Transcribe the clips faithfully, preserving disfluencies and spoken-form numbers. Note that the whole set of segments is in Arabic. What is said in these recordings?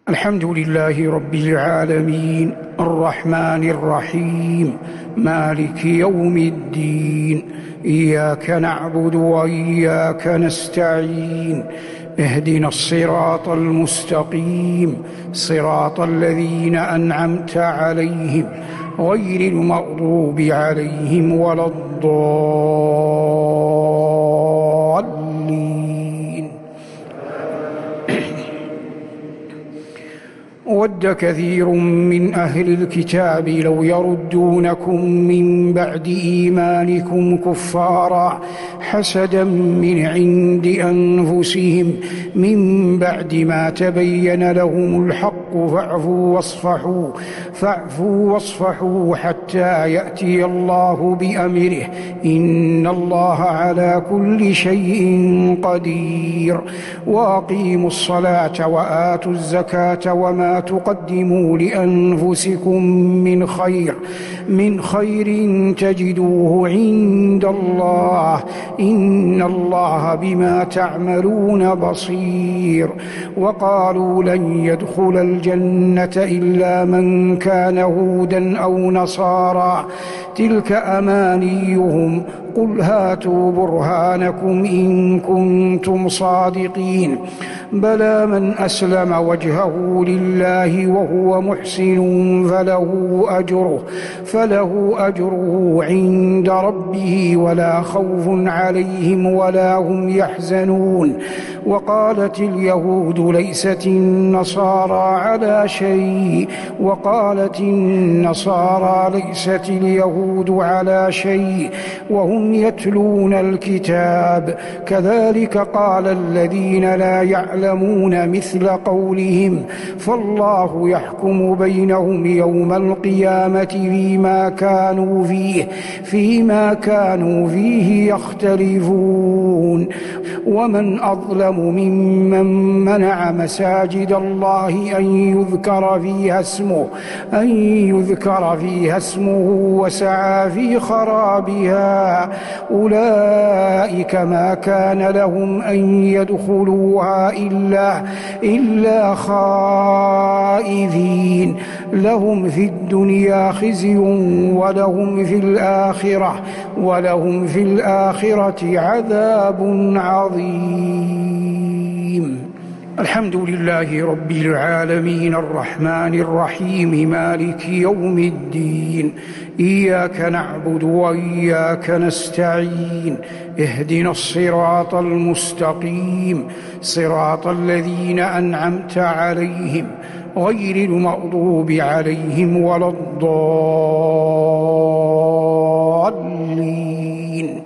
الحمد لله رب العالمين الرحمن الرحيم مالك يوم الدين. إياك نعبد وإياك نستعين. اهدنا الصراط المستقيم صراط الذين أنعمت عليهم غير المغضوب عليهم ولا الضالين. ود كثير من أهل الكتاب لو يردونكم من بعد إيمانكم كفارا حسدا من عند أنفسهم من بعد ما تبين لهم الحق فاعفوا واصفحوا فاعفوا واصفحوا حتى يأتي الله بأمره إن الله على كل شيء قدير. وأقيموا الصلاة وآتوا الزكاة وما تقدموا لأنفسكم من خير من خير تجدوه عند الله إن الله بما تعملون بصير. وقالوا لن يدخل الجنة إلا من كان هودا أو نصارى تلك أمانيهم قل هاتوا برهانكم إن كنتم صادقين. بلى من أسلم وجهه لله وهو محسن فله أجره فله أجره عند ربه ولا خوف عليهم ولا هم يحزنون. وقالت اليهود ليست النصارى على شيء وقالت النصارى ليست اليهود على شيء وهم يتلون الكتاب كذلك قال الذين لا يعلمون مثل قولهم فالله يحكم بينهم يوم القيامة فيما كانوا فيه فيما كانوا فيه يختلفون. ومن أظلم ممن منع مساجد الله أن يذكر فيها اسمه أن يذكر فيها اسمه وسعى في خرابها أولئك ما كان لهم أن يدخلوها إلا إلا خائفين لهم في الدنيا خزي ولهم في الآخرة ولهم في الآخرة عذاب عظيم. الحمد لله رب العالمين الرحمن الرحيم مالك يوم الدين. إياك نعبد وإياك نستعين. اهدنا الصراط المستقيم صراط الذين أنعمت عليهم غير المغضوب عليهم ولا الضالين.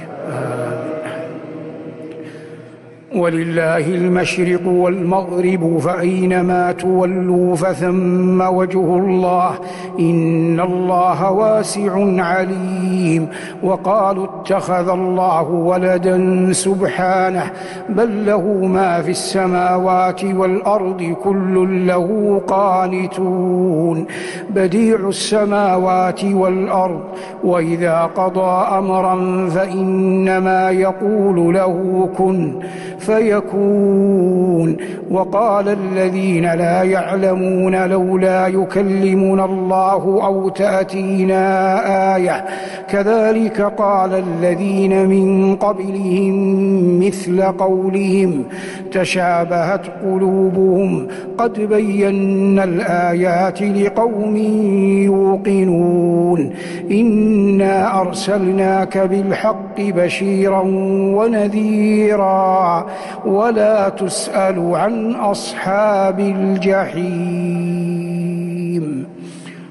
ولله المشرق والمغرب فأينما تولوا فثم وجه الله إن الله واسع عليم. وقالوا اتخذ الله ولدا سبحانه بل له ما في السماوات والأرض كل له قانتون بديع السماوات والأرض وإذا قضى أمرا فإنما يقول له كن فيكون. وقال الذين لا يعلمون لولا يكلمنا الله أو تأتينا آية كذلك قال الذين من قبلهم مثل قولهم تشابهت قلوبهم قد بينا الآيات لقوم يوقنون. إنا أرسلناك بالحق بشيرا ونذيرا ولا تسأل عن أصحاب الجحيم.